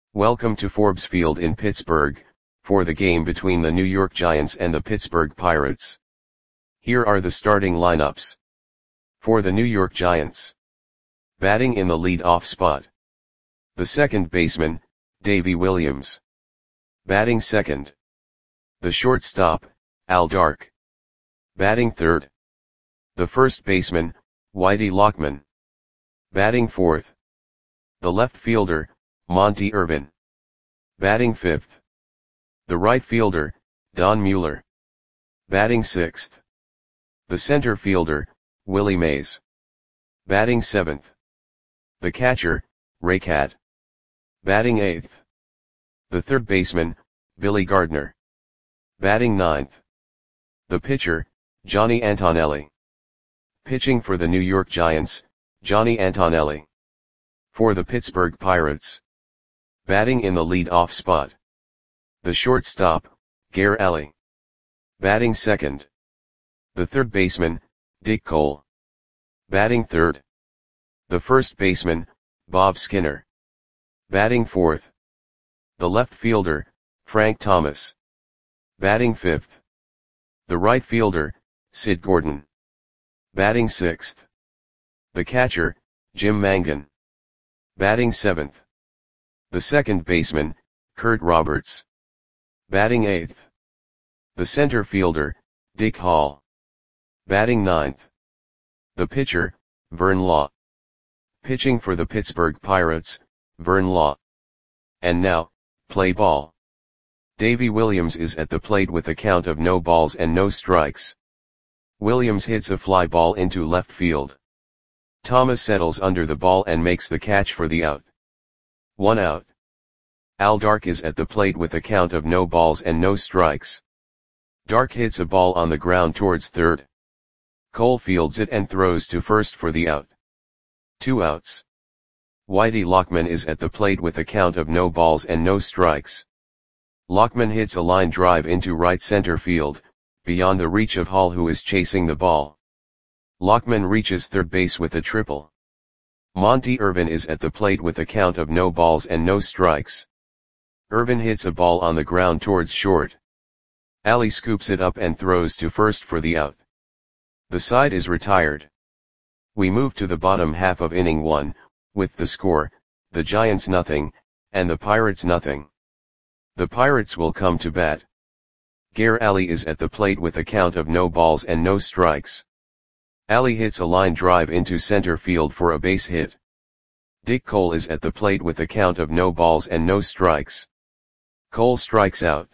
Welcome to Forbes Field in Pittsburgh, for the game between the New York Giants and the Pittsburgh Pirates. Here are the starting lineups. For the New York Giants. Batting in the lead-off spot. The second baseman, Davey Williams. Batting second. The shortstop, Al Dark. Batting third. The first baseman, Whitey Lockman. Batting fourth. The left fielder, Monte Irvin. Batting fifth. The right fielder, Don Mueller. Batting sixth. The center fielder, Willie Mays. Batting seventh. The catcher, Ray Cat. Batting eighth. The third baseman, Billy Gardner. Batting ninth. The pitcher, Johnny Antonelli. Pitching for the New York Giants, Johnny Antonelli. For the Pittsburgh Pirates. Batting in the lead-off spot. The shortstop, Gare Alley. Batting second. The third baseman, Dick Cole. Batting third. The first baseman, Bob Skinner. Batting fourth. The left fielder, Frank Thomas. Batting fifth. The right fielder, Sid Gordon. Batting sixth. The catcher, Jim Mangan. Batting seventh. The second baseman, Kurt Roberts. Batting eighth. The center fielder, Dick Hall. Batting ninth. The pitcher, Vern Law. Pitching for the Pittsburgh Pirates, Vern Law. And now, play ball. Davey Williams is at the plate with a count of no balls and no strikes. Williams hits a fly ball into left field. Thomas settles under the ball and makes the catch for the out. 1 out. Al Dark is at the plate with a count of no balls and no strikes. Dark hits a ball on the ground towards third. Cole fields it and throws to first for the out. 2 outs. Whitey Lockman is at the plate with a count of no balls and no strikes. Lockman hits a line drive into right center field, beyond the reach of Hall, who is chasing the ball. Lockman reaches third base with a triple. Monte Irvin is at the plate with a count of no balls and no strikes. Irvin hits a ball on the ground towards short. Alley scoops it up and throws to first for the out. The side is retired. We move to the bottom half of inning 1, with the score, the Giants nothing, and the Pirates nothing. The Pirates will come to bat. Gare Alley is at the plate with a count of no balls and no strikes. Alley hits a line drive into center field for a base hit. Dick Cole is at the plate with a count of no balls and no strikes. Cole strikes out.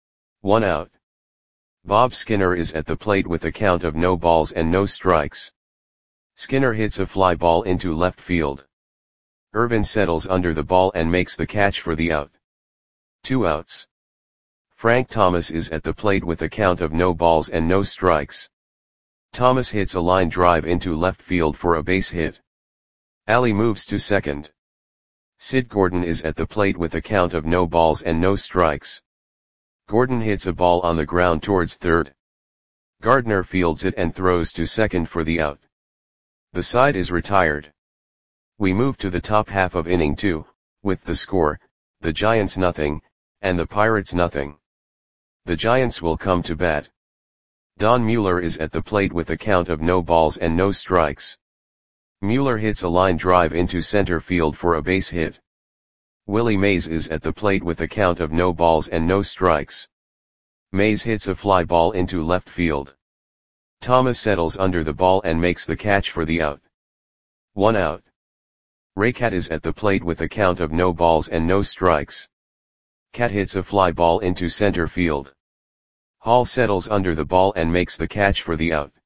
1 out. Bob Skinner is at the plate with a count of no balls and no strikes. Skinner hits a fly ball into left field. Irvin settles under the ball and makes the catch for the out. 2 outs. Frank Thomas is at the plate with a count of no balls and no strikes. Thomas hits a line drive into left field for a base hit. Alley moves to second. Sid Gordon is at the plate with a count of no balls and no strikes. Gordon hits a ball on the ground towards third. Gardner fields it and throws to second for the out. The side is retired. We move to the top half of inning 2, with the score, the Giants nothing, and the Pirates nothing. The Giants will come to bat. Don Mueller is at the plate with a count of no balls and no strikes. Mueller hits a line drive into center field for a base hit. Willie Mays is at the plate with a count of no balls and no strikes. Mays hits a fly ball into left field. Thomas settles under the ball and makes the catch for the out. 1 out. Ray Cat is at the plate with a count of no balls and no strikes. Cat hits a fly ball into center field. Hall settles under the ball and makes the catch for the out.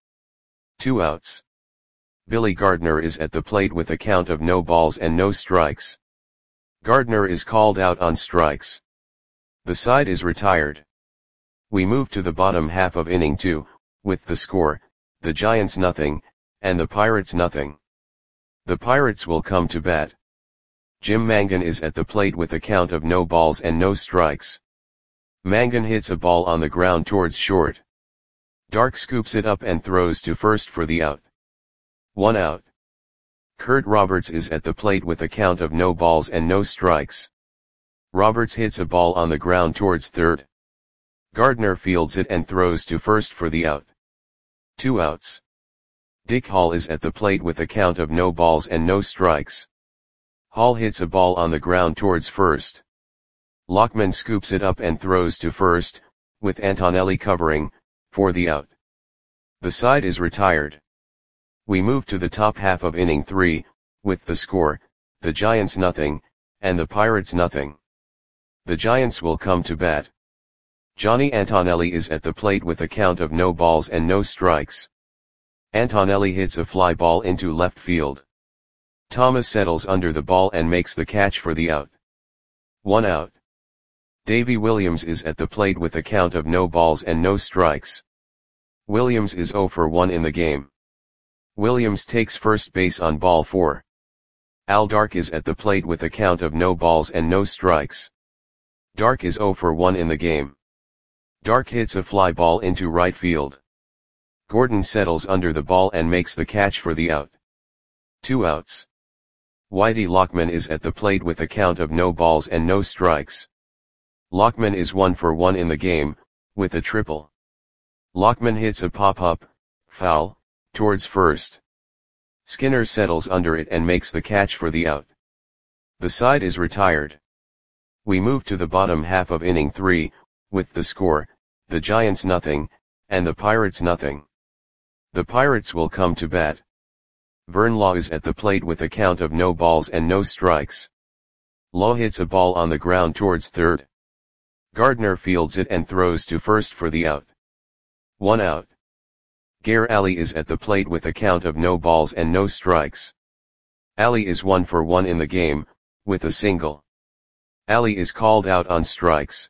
2 outs. Billy Gardner is at the plate with a count of no balls and no strikes. Gardner is called out on strikes. The side is retired. We move to the bottom half of inning 2, with the score, the Giants nothing, and the Pirates nothing. The Pirates will come to bat. Jim Mangan is at the plate with a count of no balls and no strikes. Mangan hits a ball on the ground towards short. Dark scoops it up and throws to first for the out. 1 out. Kurt Roberts is at the plate with a count of no balls and no strikes. Roberts hits a ball on the ground towards third. Gardner fields it and throws to first for the out. 2 outs. Dick Hall is at the plate with a count of no balls and no strikes. Hall hits a ball on the ground towards first. Lockman scoops it up and throws to first, with Antonelli covering, for the out. The side is retired. We move to the top half of inning 3, with the score, the Giants nothing, and the Pirates nothing. The Giants will come to bat. Johnny Antonelli is at the plate with a count of no balls and no strikes. Antonelli hits a fly ball into left field. Thomas settles under the ball and makes the catch for the out. 1 out. Davy Williams is at the plate with a count of no balls and no strikes. Williams is 0 for 1 in the game. Williams takes first base on ball 4. Al Dark is at the plate with a count of no balls and no strikes. Dark is 0 for 1 in the game. Dark hits a fly ball into right field. Gordon settles under the ball and makes the catch for the out. 2 outs. Whitey Lockman is at the plate with a count of no balls and no strikes. Lockman is 1 for 1 in the game, with a triple. Lockman hits a pop-up, foul, towards first. Skinner settles under it and makes the catch for the out. The side is retired. We move to the bottom half of inning 3, with the score, the Giants nothing, and the Pirates nothing. The Pirates will come to bat. Vern Law is at the plate with a count of no balls and no strikes. Law hits a ball on the ground towards third. Gardner fields it and throws to first for the out. 1 out. Gare Ali is at the plate with a count of no balls and no strikes. Ali is 1 for 1 in the game, with a single. Ali is called out on strikes.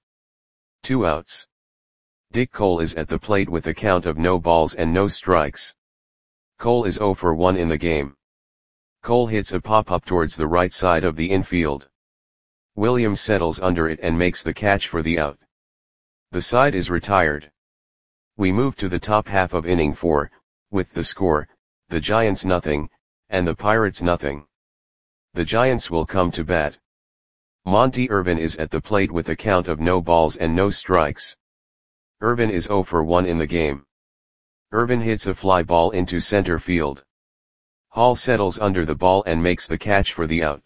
2 outs. Dick Cole is at the plate with a count of no balls and no strikes. Cole is 0 for 1 in the game. Cole hits a pop-up towards the right side of the infield. Williams settles under it and makes the catch for the out. The side is retired. We move to the top half of inning 4, with the score, the Giants nothing, and the Pirates nothing. The Giants will come to bat. Monty Irvin is at the plate with a count of no balls and no strikes. Irvin is 0 for 1 in the game. Irvin hits a fly ball into center field. Hall settles under the ball and makes the catch for the out.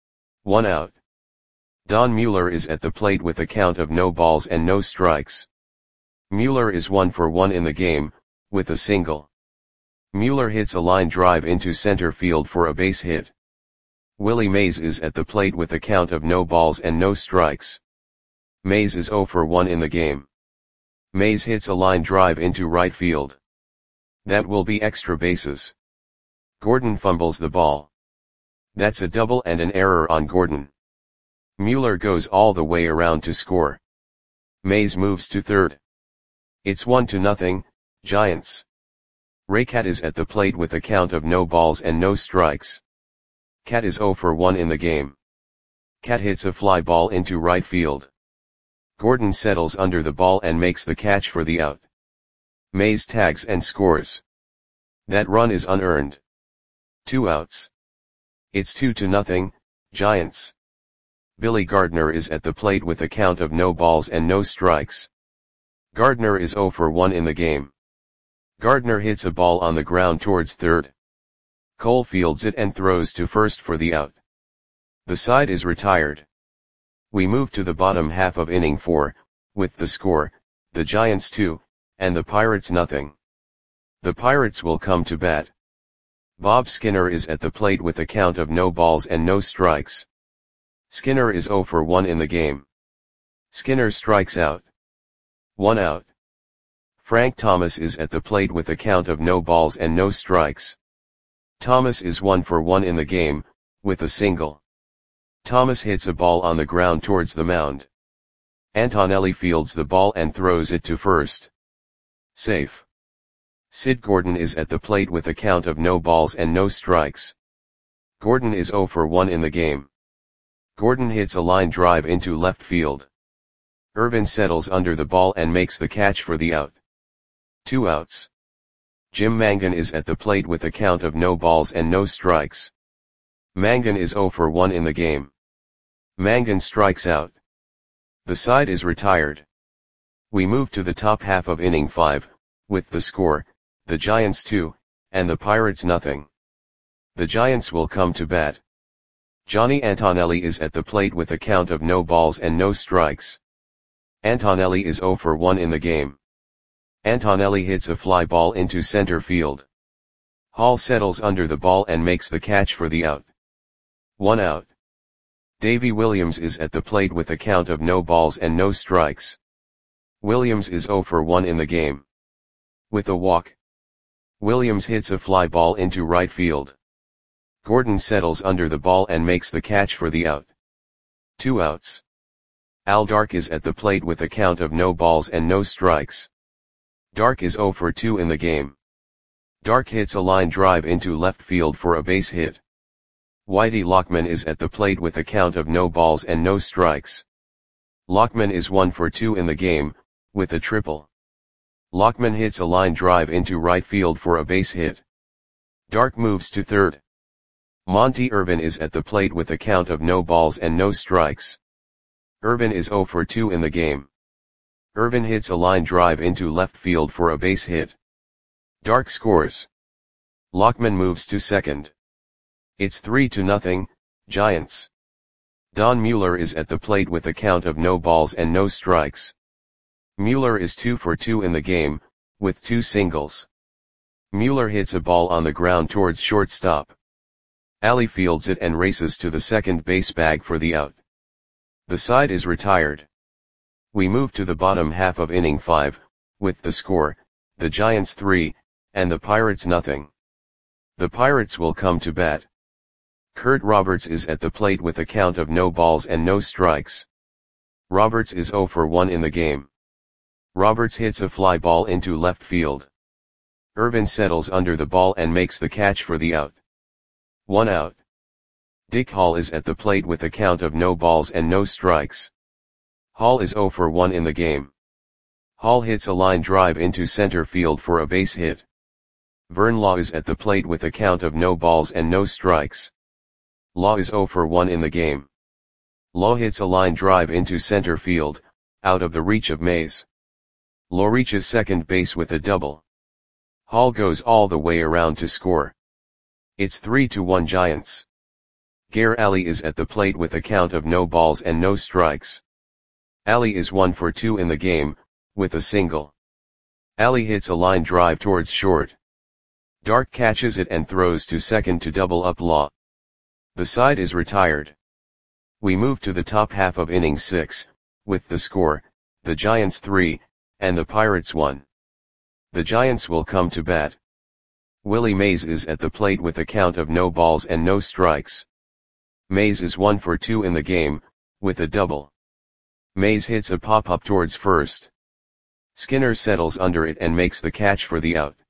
1 out. Don Mueller is at the plate with a count of no balls and no strikes. Mueller is 1 for 1 in the game, with a single. Mueller hits a line drive into center field for a base hit. Willie Mays is at the plate with a count of no balls and no strikes. Mays is 0 for 1 in the game. Mays hits a line drive into right field. That will be extra bases. Gordon fumbles the ball. That's a double and an error on Gordon. Mueller goes all the way around to score. Mays moves to third. It's 1-0, Giants. Raycat is at the plate with a count of no balls and no strikes. Cat is 0 for 1 in the game. Cat hits a fly ball into right field. Gordon settles under the ball and makes the catch for the out. Mays tags and scores. That run is unearned. 2 outs. It's 2-0, Giants. Billy Gardner is at the plate with a count of no balls and no strikes. Gardner is 0 for 1 in the game. Gardner hits a ball on the ground towards third. Cole fields it and throws to first for the out. The side is retired. We move to the bottom half of inning 4, with the score, the Giants 2, and the Pirates nothing. The Pirates will come to bat. Bob Skinner is at the plate with a count of no balls and no strikes. Skinner is 0 for 1 in the game. Skinner strikes out. 1 out. Frank Thomas is at the plate with a count of no balls and no strikes. Thomas is 1 for 1 in the game, with a single. Thomas hits a ball on the ground towards the mound. Antonelli fields the ball and throws it to first. Safe. Sid Gordon is at the plate with a count of no balls and no strikes. Gordon is 0 for 1 in the game. Gordon hits a line drive into left field. Irvin settles under the ball and makes the catch for the out. 2 outs. Jim Mangan is at the plate with a count of no balls and no strikes. Mangan is 0 for 1 in the game. Mangan strikes out. The side is retired. We move to the top half of inning 5, with the score, the Giants 2, and the Pirates nothing. The Giants will come to bat. Johnny Antonelli is at the plate with a count of no balls and no strikes. Antonelli is 0 for 1 in the game. Antonelli hits a fly ball into center field. Hall settles under the ball and makes the catch for the out. 1 out. Davy Williams is at the plate with a count of no balls and no strikes. Williams is 0 for 1 in the game. With a walk, Williams hits a fly ball into right field. Gordon settles under the ball and makes the catch for the out. 2 outs. Al Dark is at the plate with a count of no balls and no strikes. Dark is 0 for 2 in the game. Dark hits a line drive into left field for a base hit. Whitey Lockman is at the plate with a count of no balls and no strikes. Lockman is 1 for 2 in the game, with a triple. Lockman hits a line drive into right field for a base hit. Dark moves to third. Monty Irvin is at the plate with a count of no balls and no strikes. Irvin is 0 for 2 in the game. Irvin hits a line drive into left field for a base hit. Dark scores. Lockman moves to second. It's 3-0, Giants. Don Mueller is at the plate with a count of no balls and no strikes. Mueller is 2 for 2 in the game, with 2 singles. Mueller hits a ball on the ground towards shortstop. Alley fields it and races to the second base bag for the out. The side is retired. We move to the bottom half of inning 5, with the score, the Giants 3, and the Pirates nothing. The Pirates will come to bat. Kurt Roberts is at the plate with a count of no balls and no strikes. Roberts is 0 for 1 in the game. Roberts hits a fly ball into left field. Irvin settles under the ball and makes the catch for the out. 1 out. Dick Hall is at the plate with a count of no balls and no strikes. Hall is 0 for 1 in the game. Hall hits a line drive into center field for a base hit. Vern Law is at the plate with a count of no balls and no strikes. Law is 0 for 1 in the game. Law hits a line drive into center field, out of the reach of Mays. Law reaches second base with a double. Hall goes all the way around to score. It's 3-1 Giants. Gare Alley is at the plate with a count of no balls and no strikes. Alley is 1 for 2 in the game, with a single. Alley hits a line drive towards short. Dark catches it and throws to second to double up Law. The side is retired. We move to the top half of inning 6, with the score, the Giants 3, and the Pirates 1. The Giants will come to bat. Willie Mays is at the plate with a count of no balls and no strikes. Mays is 1 for 2 in the game, with a double. Mays hits a pop-up towards first. Skinner settles under it and makes the catch for the out.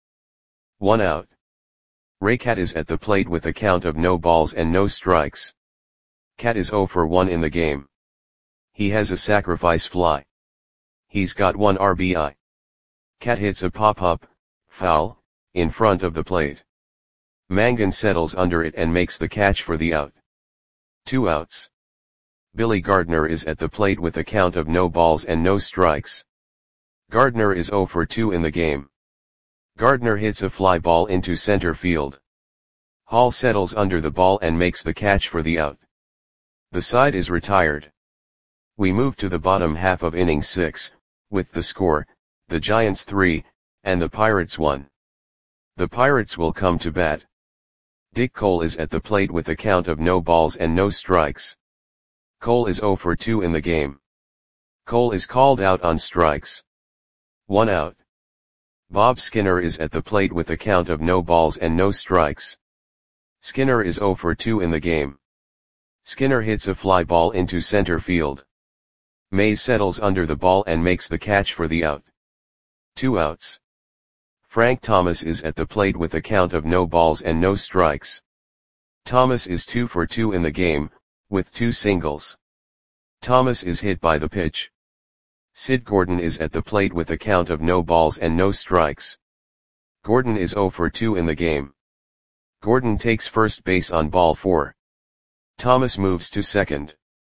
1 out. Ray Cat is at the plate with a count of no balls and no strikes. Cat is 0 for 1 in the game. He has a sacrifice fly. He's got 1 RBI. Cat hits a pop-up, foul, in front of the plate. Mangan settles under it and makes the catch for the out. 2 outs. Billy Gardner is at the plate with a count of no balls and no strikes. Gardner is 0 for 2 in the game. Gardner hits a fly ball into center field. Hall settles under the ball and makes the catch for the out. The side is retired. We move to the bottom half of inning 6, with the score, the Giants 3, and the Pirates 1. The Pirates will come to bat. Dick Cole is at the plate with a count of no balls and no strikes. Cole is 0 for 2 in the game. Cole is called out on strikes. 1 out. Bob Skinner is at the plate with a count of no balls and no strikes. Skinner is 0 for 2 in the game. Skinner hits a fly ball into center field. Mays settles under the ball and makes the catch for the out. 2 outs. Frank Thomas is at the plate with a count of no balls and no strikes. Thomas is 2 for 2 in the game, with 2 singles. Thomas is hit by the pitch. Sid Gordon is at the plate with a count of no balls and no strikes. Gordon is 0 for 2 in the game. Gordon takes first base on ball 4. Thomas moves to second.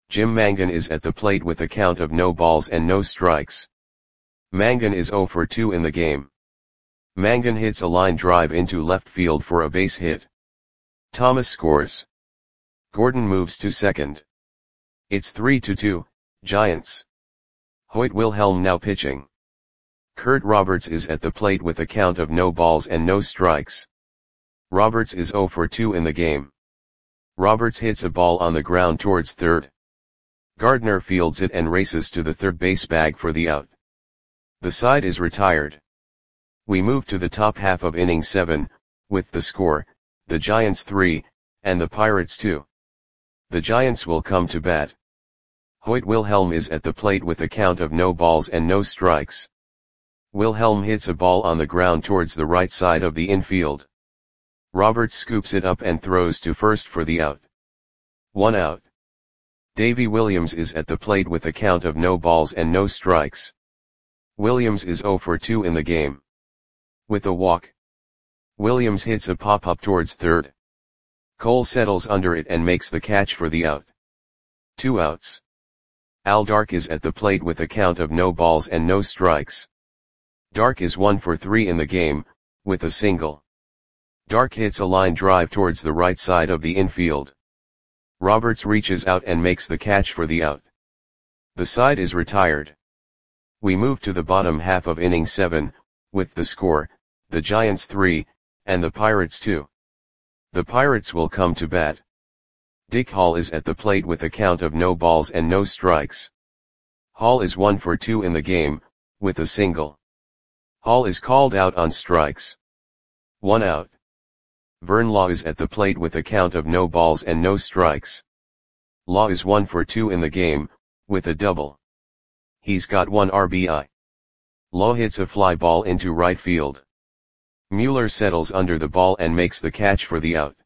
Jim Mangan is at the plate with a count of no balls and no strikes. Mangan is 0 for 2 in the game. Mangan hits a line drive into left field for a base hit. Thomas scores. Gordon moves to second. It's 3-2, Giants. Hoyt Wilhelm now pitching. Kurt Roberts is at the plate with a count of no balls and no strikes. Roberts is 0 for 2 in the game. Roberts hits a ball on the ground towards third. Gardner fields it and races to the third base bag for the out. The side is retired. We move to the top half of inning 7, with the score, the Giants 3, and the Pirates 2. The Giants will come to bat. Hoyt Wilhelm is at the plate with a count of no balls and no strikes. Wilhelm hits a ball on the ground towards the right side of the infield. Roberts scoops it up and throws to first for the out. 1 out. Davy Williams is at the plate with a count of no balls and no strikes. Williams is 0 for 2 in the game. With a walk. Williams hits a pop-up towards third. Cole settles under it and makes the catch for the out. 2 outs. Al Dark is at the plate with a count of no balls and no strikes. Dark is 1 for 3 in the game, with a single. Dark hits a line drive towards the right side of the infield. Roberts reaches out and makes the catch for the out. The side is retired. We move to the bottom half of inning 7, with the score, the Giants 3, and the Pirates 2. The Pirates will come to bat. Dick Hall is at the plate with a count of no balls and no strikes. Hall is 1 for 2 in the game, with a single. Hall is called out on strikes. 1 out. Vern Law is at the plate with a count of no balls and no strikes. Law is 1 for 2 in the game, with a double. He's got 1 RBI. Law hits a fly ball into right field. Mueller settles under the ball and makes the catch for the out.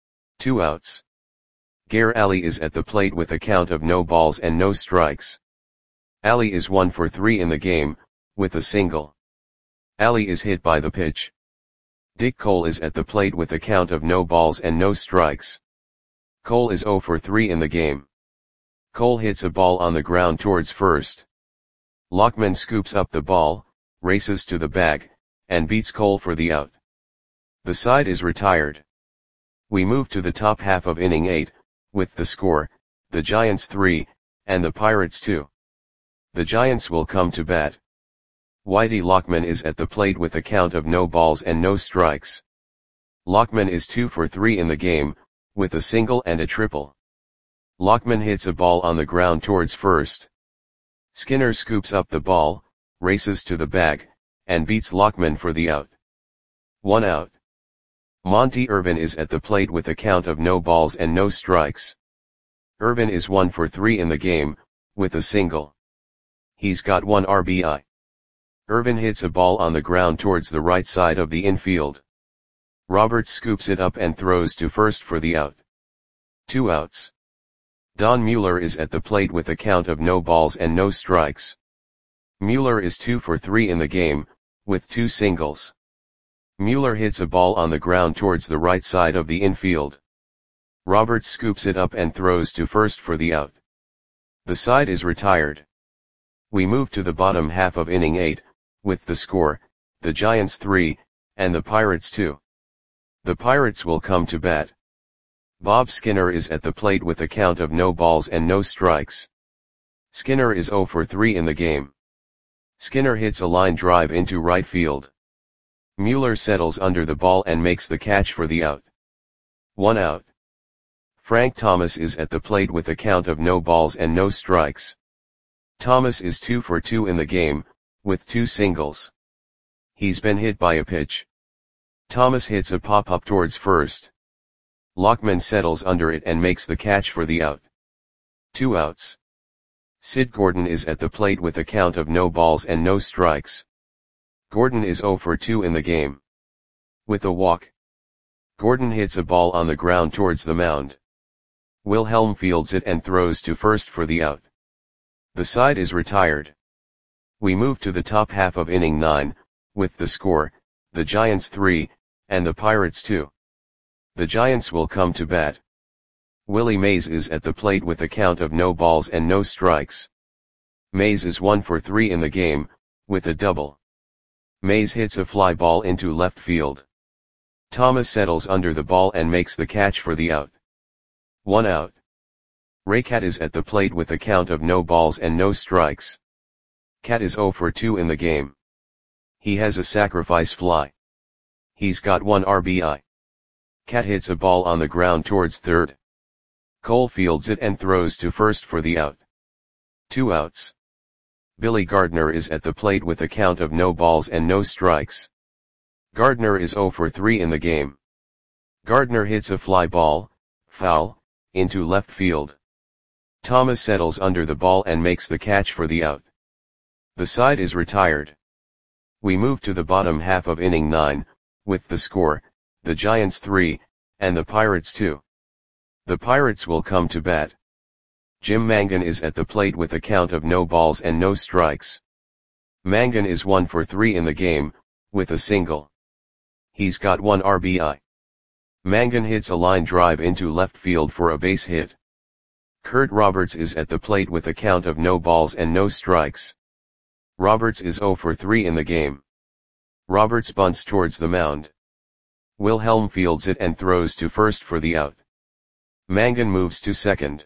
2 outs. Gare Ali is at the plate with a count of no balls and no strikes. Ali is 1 for 3 in the game, with a single. Ali is hit by the pitch. Dick Cole is at the plate with a count of no balls and no strikes. Cole is 0 for 3 in the game. Cole hits a ball on the ground towards first. Lockman scoops up the ball, races to the bag, and beats Cole for the out. The side is retired. We move to the top half of inning 8, with the score, the Giants 3, and the Pirates 2. The Giants will come to bat. Whitey Lockman is at the plate with a count of no balls and no strikes. Lockman is 2 for 3 in the game, with a single and a triple. Lockman hits a ball on the ground towards first. Skinner scoops up the ball, races to the bag, and beats Lockman for the out. 1 out. Monty Irvin is at the plate with a count of no balls and no strikes. Irvin is 1 for 3 in the game, with a single. He's got 1 RBI. Irvin hits a ball on the ground towards the right side of the infield. Roberts scoops it up and throws to first for the out. 2 outs. Don Mueller is at the plate with a count of no balls and no strikes. Mueller is 2 for 3 in the game, with 2 singles. Mueller hits a ball on the ground towards the right side of the infield. Roberts scoops it up and throws to first for the out. The side is retired. We move to the bottom half of inning 8, with the score, the Giants 3, and the Pirates 2. The Pirates will come to bat. Bob Skinner is at the plate with a count of no balls and no strikes. Skinner is 0 for 3 in the game. Skinner hits a line drive into right field. Mueller settles under the ball and makes the catch for the out. 1 out. Frank Thomas is at the plate with a count of no balls and no strikes. Thomas is 2 for 2 in the game, with 2 singles. He's been hit by a pitch. Thomas hits a pop-up towards first. Lockman settles under it and makes the catch for the out. 2 outs. Sid Gordon is at the plate with a count of no balls and no strikes. Gordon is 0 for 2 in the game. With a walk. Gordon hits a ball on the ground towards the mound. Wilhelm fields it and throws to first for the out. The side is retired. We move to the top half of inning 9, with the score, the Giants 3, and the Pirates 2. The Giants will come to bat. Willie Mays is at the plate with a count of no balls and no strikes. Mays is 1 for 3 in the game, with a double. Mays hits a fly ball into left field. Thomas settles under the ball and makes the catch for the out. 1 out. Ray-Cat is at the plate with a count of no balls and no strikes. Cat is 0 for 2 in the game. He has a sacrifice fly. He's got 1 RBI. Cat hits a ball on the ground towards third. Cole fields it and throws to first for the out. 2 outs. Billy Gardner is at the plate with a count of no balls and no strikes. Gardner is 0 for 3 in the game. Gardner hits a fly ball, foul, into left field. Thomas settles under the ball and makes the catch for the out. The side is retired. We move to the bottom half of inning 9, with the score, the Giants 3, and the Pirates 2. The Pirates will come to bat. Jim Mangan is at the plate with a count of no balls and no strikes. Mangan is 1 for 3 in the game, with a single. He's got 1 RBI. Mangan hits a line drive into left field for a base hit. Kurt Roberts is at the plate with a count of no balls and no strikes. Roberts is 0 for 3 in the game. Roberts bunts towards the mound. Wilhelm fields it and throws to first for the out. Mangan moves to second.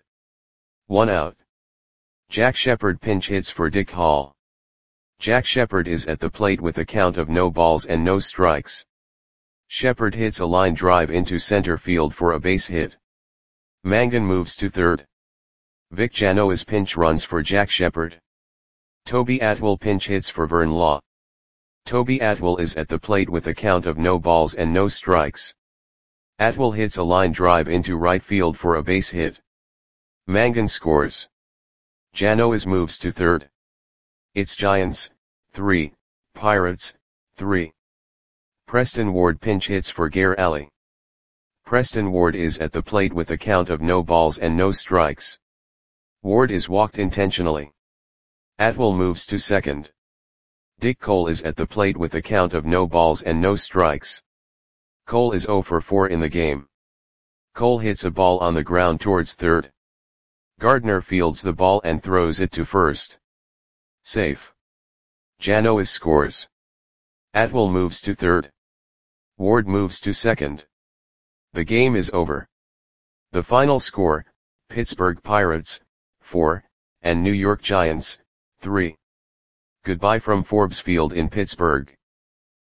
1 out. Jack Shepard pinch hits for Dick Hall. Jack Shepard is at the plate with a count of no balls and no strikes. Shepard hits a line drive into center field for a base hit. Mangan moves to third. Vic Janois pinch runs for Jack Shepard. Toby Atwell pinch hits for Vern Law. Toby Atwell is at the plate with a count of no balls and no strikes. Atwell hits a line drive into right field for a base hit. Mangan scores. Janois moves to third. It's Giants, 3, Pirates, 3. Preston Ward pinch hits for Gare Alley. Preston Ward is at the plate with a count of no balls and no strikes. Ward is walked intentionally. Atwell moves to second. Dick Cole is at the plate with a count of no balls and no strikes. Cole is 0 for 4 in the game. Cole hits a ball on the ground towards third. Gardner fields the ball and throws it to first. Safe. Janois scores. Atwell moves to third. Ward moves to second. The game is over. The final score, Pittsburgh Pirates, 4, and New York Giants, 3. Goodbye from Forbes Field in Pittsburgh.